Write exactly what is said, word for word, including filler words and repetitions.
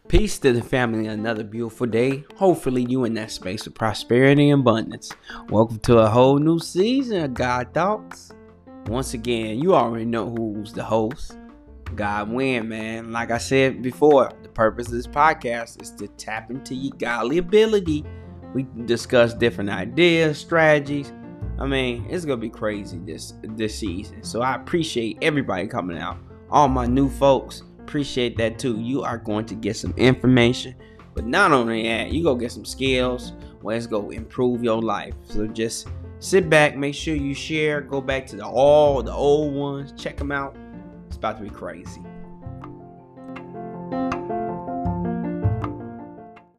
Peace to the family. Another beautiful day. Hopefully, you in that space of prosperity and abundance. Welcome to a whole new season of God Thoughts. Once again, you already know who's the host. God Win, man. Like I said before, the purpose of this podcast is to tap into your godly ability. We discuss different ideas, strategies. I mean, it's gonna be crazy this this season. So I appreciate everybody coming out. All my new folks. Appreciate that too. You are going to get some information, but not only that, you go get some skills where it's going to improve your life. So just sit back, make sure you share, go back to the all the old ones, check them out. It's about to be crazy.